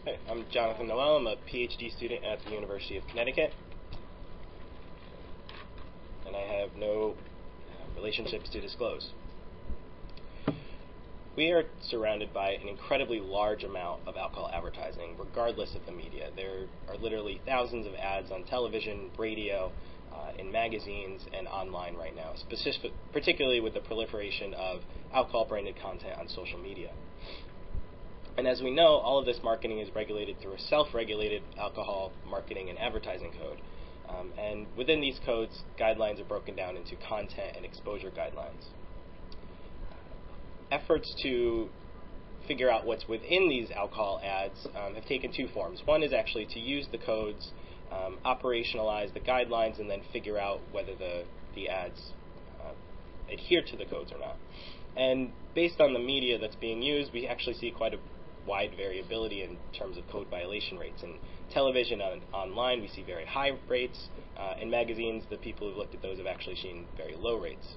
Hey, I'm Jonathan Noel. I'm a PhD student at the University of Connecticut, and I have no relationships to disclose. We are surrounded by an incredibly large amount of alcohol advertising, regardless of the media. There are literally thousands of ads on television, radio, in magazines, and online right now, particularly with the proliferation of alcohol-branded content on social media. And as we know, all of this marketing is regulated through a self-regulated alcohol marketing and advertising code. And within these codes, guidelines are broken down into content and exposure guidelines. Efforts to figure out what's within these alcohol ads have taken two forms. One is actually to use the codes, operationalize the guidelines, and then figure out whether the ads adhere to the codes or not. And based on the media that's being used, we actually see quite a wide variability in terms of code violation rates. In television and online, we see very high rates. In magazines, the people who've looked at those have actually seen very low rates.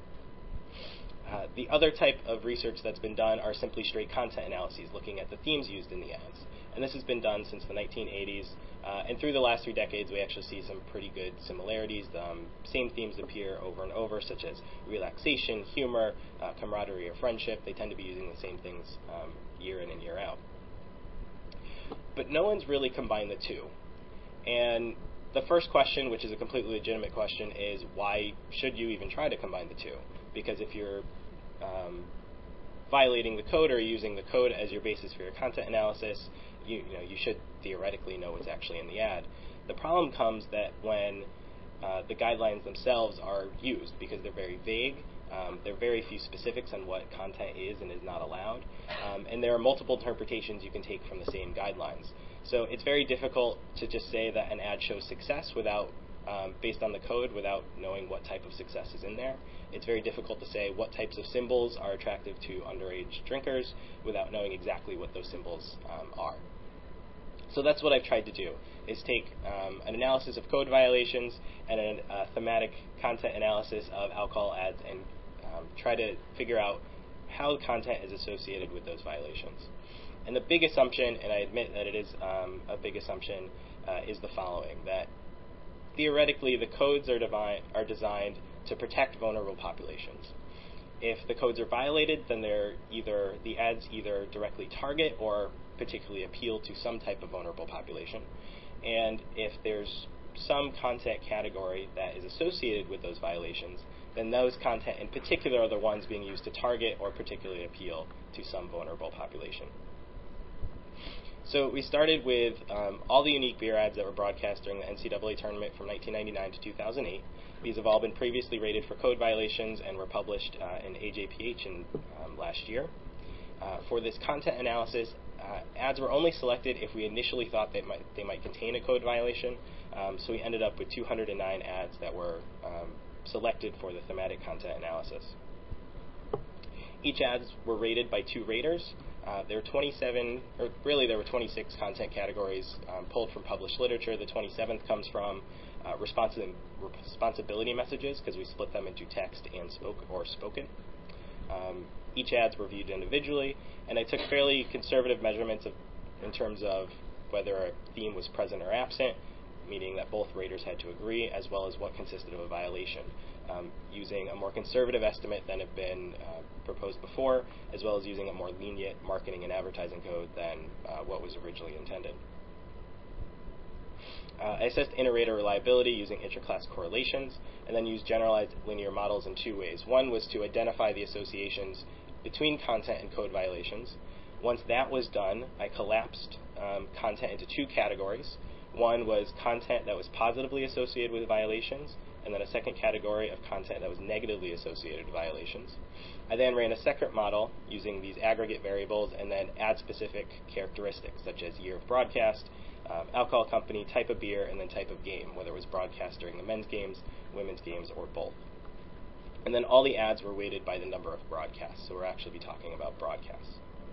The other type of research that's been done are simply straight content analyses, looking at the themes used in the ads. And this has been done since the 1980s. And through the last 3 decades, we actually see some pretty good similarities. Same themes appear over and over, such as relaxation, humor, camaraderie, or friendship. They tend to be using the same things year in and year out. But no one's really combined the two. And the first question, which is a completely legitimate question, is why should you even try to combine the two? Because if you're violating the code or using the code as your basis for your content analysis, you should theoretically know what's actually in the ad. The problem comes that when the guidelines themselves are used, because they're very vague, there are very few specifics on what content is and is not allowed, and there are multiple interpretations you can take from the same guidelines. So it's very difficult to just say that an ad shows success without based on the code without knowing what type of success is in there. It's very difficult to say what types of symbols are attractive to underage drinkers without knowing exactly what those symbols are. So that's what I've tried to do, is take an analysis of code violations and a thematic content analysis of alcohol ads and try to figure out how the content is associated with those violations. And the big assumption, and I admit that it is a big assumption, is the following, that theoretically, the codes are designed to protect vulnerable populations. If the codes are violated, then the ads either directly target or particularly appeal to some type of vulnerable population. And if there's some content category that is associated with those violations, then those content in particular are the ones being used to target or particularly appeal to some vulnerable population. So we started with all the unique beer ads that were broadcast during the NCAA tournament from 1999 to 2008. These have all been previously rated for code violations and were published in AJPH last year. For this content analysis, ads were only selected if we initially thought they might contain a code violation. So we ended up with 209 ads that were selected for the thematic content analysis. Each ads were rated by 2 raters. There were 26 content categories pulled from published literature. The 27th comes from responsibility messages, because we split them into text and spoken. Each ads were viewed individually, and I took fairly conservative measurements in terms of whether a theme was present or absent, meaning that both raters had to agree, as well as what consisted of a violation, using a more conservative estimate than had been proposed before, as well as using a more lenient marketing and advertising code than what was originally intended. I assessed inter-rater reliability using inter-class correlations, and then used generalized linear models in 2 ways. One was to identify the associations between content and code violations. Once that was done, I collapsed content into 2 categories. One was content that was positively associated with violations, and then a second category of content that was negatively associated with violations. I then ran a second model using these aggregate variables and then ad-specific characteristics, such as year of broadcast, alcohol company, type of beer, and then type of game, whether it was broadcast during the men's games, women's games, or both. And then all the ads were weighted by the number of broadcasts, so we'll actually be talking about broadcasts.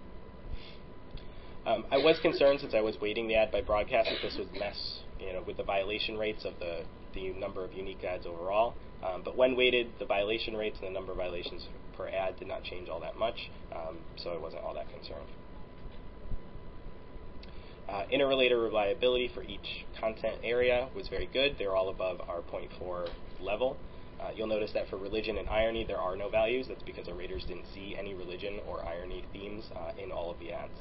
I was concerned, since I was weighting the ad by broadcast, that this would mess with the violation rates of the number of unique ads overall. But when weighted, the violation rates and the number of violations per ad did not change all that much, so I wasn't all that concerned. Interrelater reliability for each content area was very good. They're all above our 0.4 level. You'll notice that for religion and irony, there are no values. That's because our raters didn't see any religion or irony themes in all of the ads.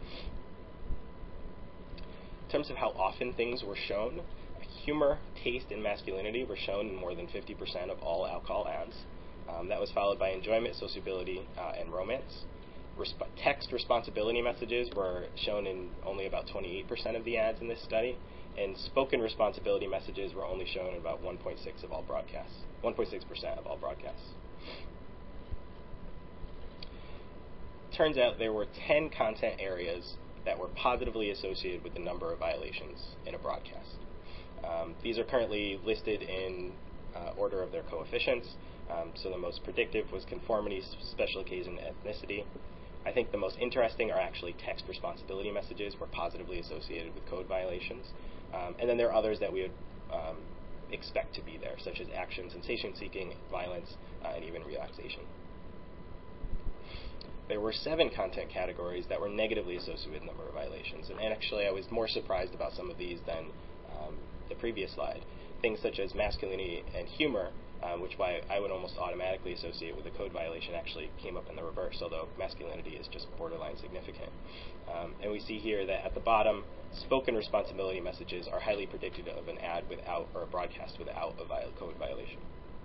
In terms of how often things were shown, humor, taste, and masculinity were shown in more than 50% of all alcohol ads. That was followed by enjoyment, sociability, and romance. Text responsibility messages were shown in only about 28% of the ads in this study, and spoken responsibility messages were only shown in about 1.6% of all broadcasts. Turns out there were 10 content areas that were positively associated with the number of violations in a broadcast. These are currently listed in order of their coefficients. So the most predictive was conformity, special occasion, ethnicity. I think the most interesting are actually text responsibility messages were positively associated with code violations. And then there are others that we would expect to be there, such as action, sensation-seeking, violence, and even relaxation. There were 7 content categories that were negatively associated with number of violations. And actually, I was more surprised about some of these than the previous slide. Things such as masculinity and humor, which I would almost automatically associate with a code violation, actually came up in the reverse, although masculinity is just borderline significant. And we see here that at the bottom, spoken responsibility messages are highly predictive of an ad without, or a broadcast without a code violation.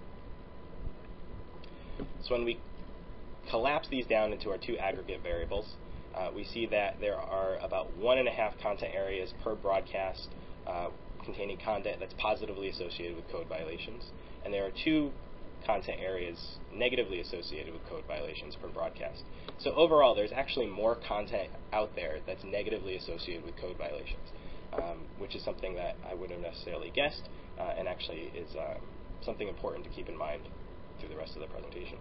So when we collapse these down into our 2 aggregate variables, we see that there are about 1.5 content areas per broadcast containing content that's positively associated with code violations, and there are 2 content areas negatively associated with code violations per broadcast. So overall, there's actually more content out there that's negatively associated with code violations, which is something that I wouldn't have necessarily guessed, and actually is something important to keep in mind through the rest of the presentation.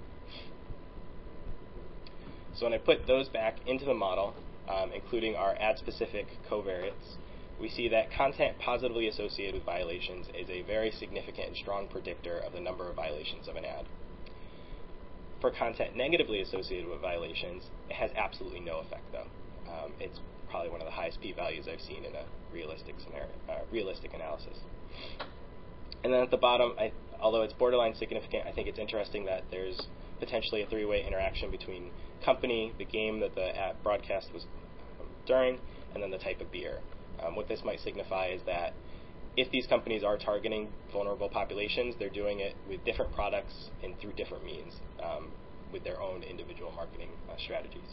So when I put those back into the model, including our ad-specific covariates, we see that content positively associated with violations is a very significant and strong predictor of the number of violations of an ad. For content negatively associated with violations, it has absolutely no effect, though. It's probably one of the highest p-values I've seen in a realistic analysis. And then at the bottom, although it's borderline significant, I think it's interesting that there's potentially a 3-way interaction between company, the game that the ad broadcast was during, and then the type of beer. What this might signify is that if these companies are targeting vulnerable populations, they're doing it with different products and through different means, with their own individual marketing strategies.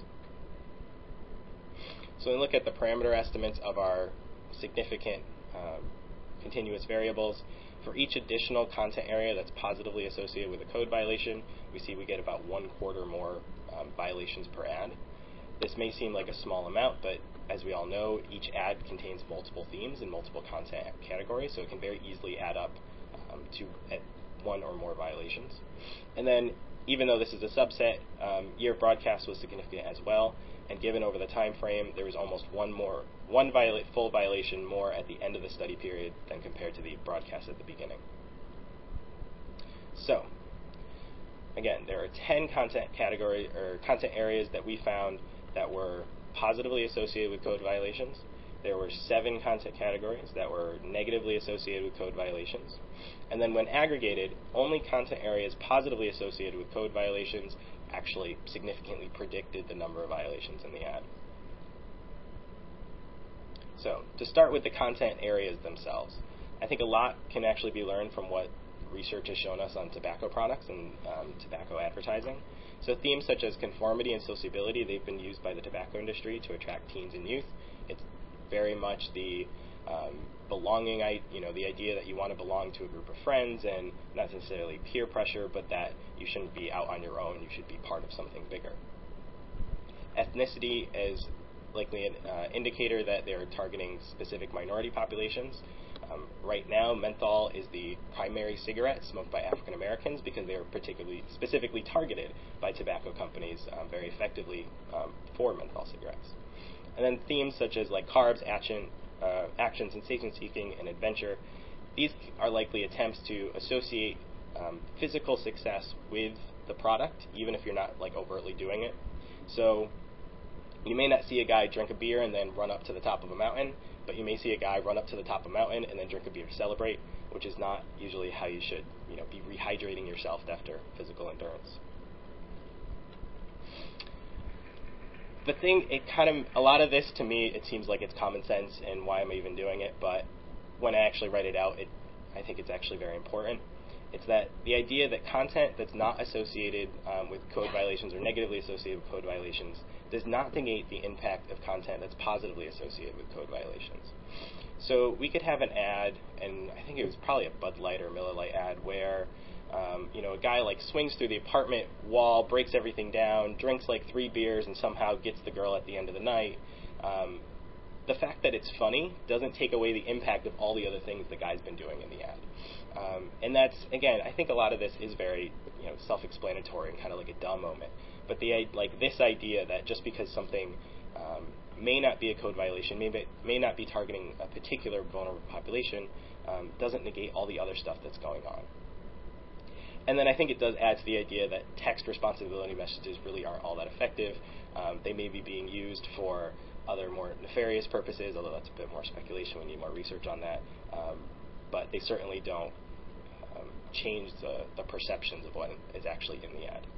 So we look at the parameter estimates of our significant continuous variables. For each additional content area that's positively associated with a code violation, we see we get about 1/4 more violations per ad. This may seem like a small amount, but as we all know, each ad contains multiple themes and multiple content categories, so it can very easily add up to 1 or more violations. And then, even though this is a subset, year of broadcast was significant as well, and given over the time frame, there was almost one full violation more at the end of the study period than compared to the broadcast at the beginning. So, again, there are 10 content areas that we found that were positively associated with code violations. There were 7 content categories that were negatively associated with code violations. And then when aggregated, only content areas positively associated with code violations actually significantly predicted the number of violations in the ad. So, to start with the content areas themselves, I think a lot can actually be learned from what research has shown us on tobacco products and tobacco advertising. So themes such as conformity and sociability, they've been used by the tobacco industry to attract teens and youth. It's very much the belonging, the idea that you want to belong to a group of friends, and not necessarily peer pressure, but that you shouldn't be out on your own, you should be part of something bigger. Ethnicity is likely an indicator that they're targeting specific minority populations. Right now, menthol is the primary cigarette smoked by African Americans because they are specifically targeted by tobacco companies very effectively for menthol cigarettes. And then themes such as like carbs, action, sensation-seeking, and adventure, these are likely attempts to associate physical success with the product, even if you're not like overtly doing it. So You may not see a guy drink a beer and then run up to the top of a mountain, but you may see a guy run up to the top of a mountain and then drink a beer to celebrate, which is not usually how you should, be rehydrating yourself after physical endurance. The thing, a lot of this to me, it seems like it's common sense and why am I even doing it, but when I actually write it out, I think it's actually very important. It's that the idea that content that's not associated with code violations or negatively associated with code violations does not negate the impact of content that's positively associated with code violations. So we could have an ad, and I think it was probably a Bud Light or Miller Lite ad, where a guy swings through the apartment wall, breaks everything down, drinks 3 beers, and somehow gets the girl at the end of the night. The fact that it's funny doesn't take away the impact of all the other things the guy's been doing in the ad. And that's, again, I think a lot of this is very self-explanatory and kind of like a dumb moment. But this idea that just because something may not be a code violation, may not be targeting a particular vulnerable population, doesn't negate all the other stuff that's going on. And then I think it does add to the idea that text responsibility messages really aren't all that effective. They may be being used for other more nefarious purposes, although that's a bit more speculation. We need more research on that. But they certainly don't change the perceptions of what is actually in the ad.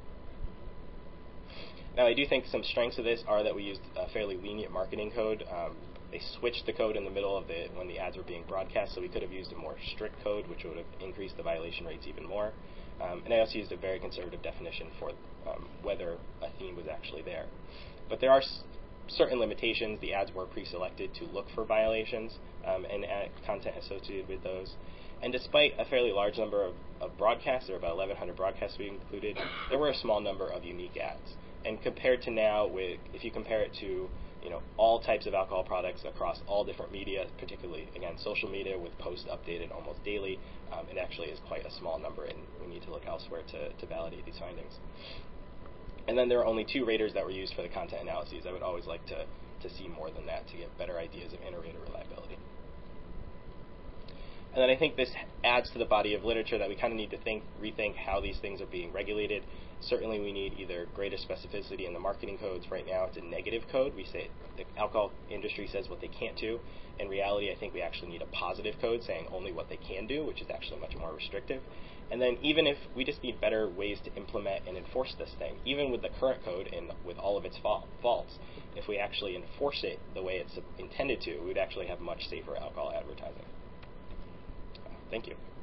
Now, I do think some strengths of this are that we used a fairly lenient marketing code. They switched the code in the middle of when the ads were being broadcast, so we could have used a more strict code, which would have increased the violation rates even more. And I also used a very conservative definition for whether a theme was actually there. But there are certain limitations. The ads were pre-selected to look for violations and content associated with those. And despite a fairly large number of broadcasts, there were about 1,100 broadcasts we included, there were a small number of unique ads. And compared to now, if you compare it to all types of alcohol products across all different media, particularly, again, social media with posts updated almost daily, it actually is quite a small number, and we need to look elsewhere to validate these findings. And then there are only 2 raters that were used for the content analyses. I would always like to see more than that to get better ideas of inter-rater reliability. And then I think this adds to the body of literature that we kind of need to rethink how these things are being regulated. Certainly we need either greater specificity in the marketing codes. Right now it's a negative code. We say the alcohol industry says what they can't do. In reality, I think we actually need a positive code saying only what they can do, which is actually much more restrictive. And then even if we just need better ways to implement and enforce this thing, even with the current code and with all of its faults, if we actually enforce it the way it's intended to, we'd actually have much safer alcohol advertising. Thank you.